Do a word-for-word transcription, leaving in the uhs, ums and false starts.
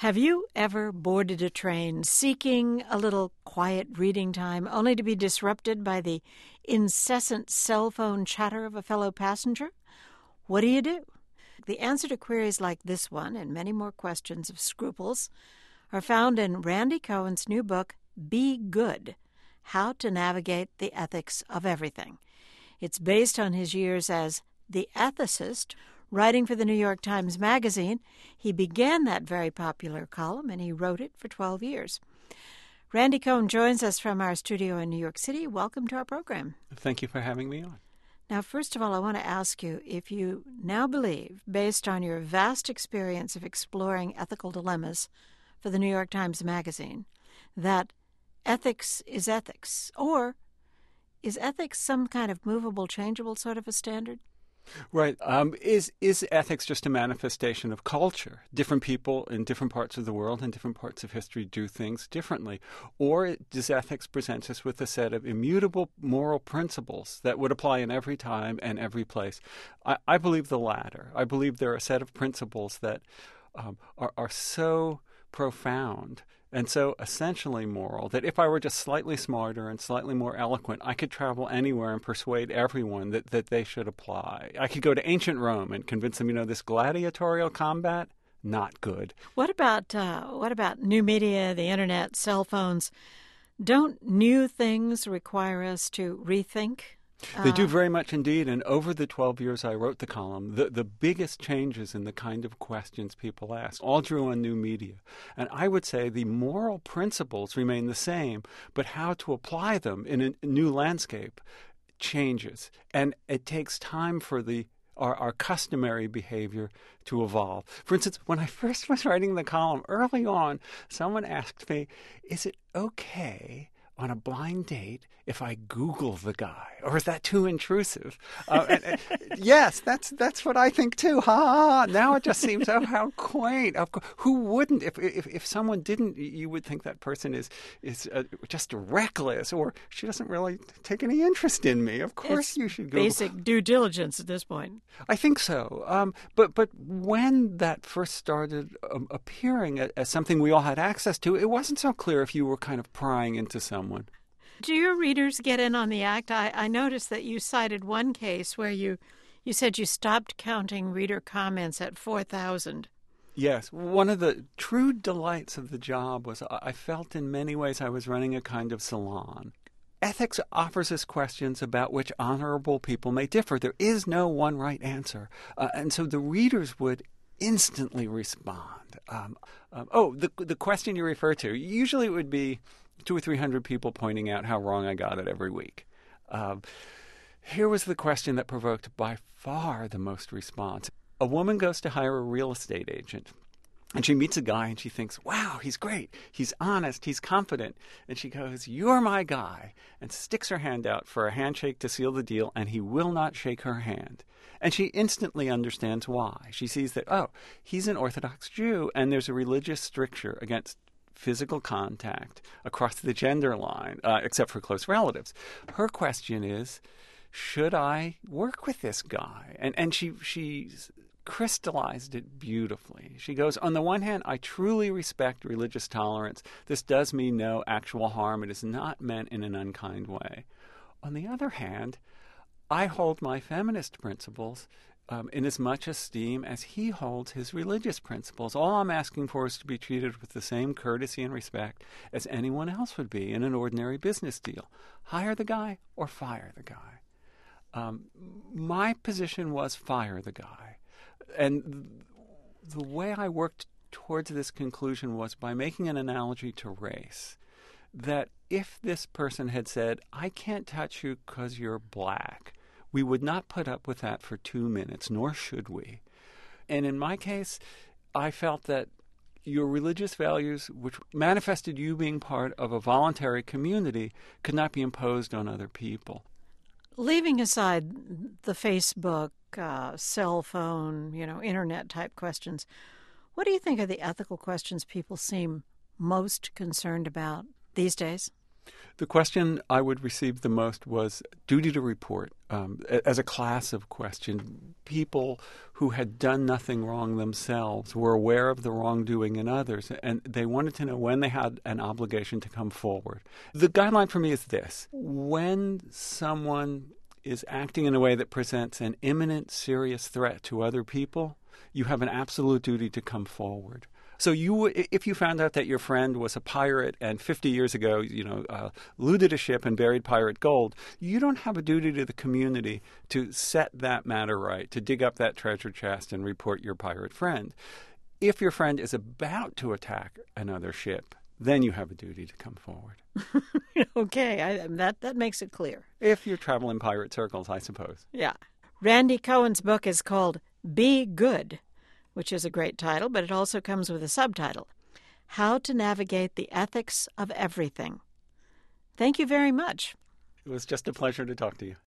Have you ever boarded a train seeking a little quiet reading time only to be disrupted by the incessant cell phone chatter of a fellow passenger? What do you do? The answer to queries like this one and many more questions of scruples are found in Randy Cohen's new book, Be Good: How to Navigate the Ethics of Everything. It's based on his years as the ethicist, writing for the New York Times Magazine. He began that very popular column, and he wrote it for twelve years. Randy Cohen joins us from our studio in New York City. Welcome to our program. Thank you for having me on. Now, first of all, I want to ask you if you now believe, based on your vast experience of exploring ethical dilemmas for the New York Times Magazine, that ethics is ethics, or is ethics some kind of movable, changeable sort of a standard? Right. Um, is is ethics just a manifestation of culture? Different people in different parts of the world and different parts of history do things differently. Or does ethics present us with a set of immutable moral principles that would apply in every time and every place? I, I believe the latter. I believe there are a set of principles that um, are, are so profound and so essentially moral that if I were just slightly smarter and slightly more eloquent, I could travel anywhere and persuade everyone that, that they should apply. I could go to ancient Rome and convince them, you know, this gladiatorial combat, not good. What about uh, what about new media, the internet, cell phones? Don't new things require us to rethink? They do very much indeed, and over the twelve years I wrote the column, the, the biggest changes in the kind of questions people ask all drew on new media. And I would say the moral principles remain the same, but how to apply them in a new landscape changes. And it takes time for the Our, our customary behavior to evolve. For instance, when I first was writing the column, early on, someone asked me, is it okay on a blind date if I Google the guy, or is that too intrusive? Uh, and, and, yes, that's that's what I think too. Ha ha ha! Now it just seems, oh, how quaint. Of course, who wouldn't? If if if someone didn't, you would think that person is is uh, just reckless, or she doesn't really take any interest in me. Of course, it's you should Google. Basic due diligence at this point. I think so. Um, but but when that first started um, appearing as, as something we all had access to, it wasn't so clear if you were kind of prying into someone. Do your readers get in on the act? I, I noticed that you cited one case where you, you said you stopped counting reader comments at four thousand. Yes. One of the true delights of the job was I felt in many ways I was running a kind of salon. Ethics offers us questions about which honorable people may differ. There is no one right answer. Uh, and so the readers would instantly respond. Um, um, oh, the the question you refer to, usually it would be two or three hundred people pointing out how wrong I got it every week. Um, here was the question that provoked by far the most response. A woman goes to hire a real estate agent, and she meets a guy, and she thinks, wow, he's great. He's honest. He's confident. And she goes, you're my guy, and sticks her hand out for a handshake to seal the deal, and he will not shake her hand. And she instantly understands why. She sees that, oh, he's an Orthodox Jew, and there's a religious stricture against physical contact across the gender line, uh, except for close relatives. Her question is, should I work with this guy? And and she she crystallized it beautifully. She goes, on the one hand, I truly respect religious tolerance. This does me no actual harm. It is not meant in an unkind way. On the other hand, I hold my feminist principles Um, in as much esteem as he holds his religious principles. All I'm asking for is to be treated with the same courtesy and respect as anyone else would be in an ordinary business deal. Hire the guy or fire the guy. Um, my position was fire the guy. And the way I worked towards this conclusion was by making an analogy to race. That if this person had said, I can't touch you because you're black, we would not put up with that for two minutes, nor should we. And in my case, I felt that your religious values, which manifested you being part of a voluntary community, could not be imposed on other people. Leaving aside the Facebook, uh, cell phone, you know, internet type questions, what do you think are the ethical questions people seem most concerned about these days? The question I would receive the most was duty to report. Um, as a class of question, people who had done nothing wrong themselves were aware of the wrongdoing in others, and they wanted to know when they had an obligation to come forward. The guideline for me is this: when someone is acting in a way that presents an imminent, serious threat to other people, you have an absolute duty to come forward. So you, if you found out that your friend was a pirate and fifty years ago, you know, uh, looted a ship and buried pirate gold, you don't have a duty to the community to set that matter right, to dig up that treasure chest and report your pirate friend. If your friend is about to attack another ship, then you have a duty to come forward. Okay, I, that, that makes it clear. If you travel in pirate circles, I suppose. Yeah. Randy Cohen's book is called Be Good, which is a great title, but it also comes with a subtitle, How to Navigate the Ethics of Everything. Thank you very much. It was just a pleasure to talk to you.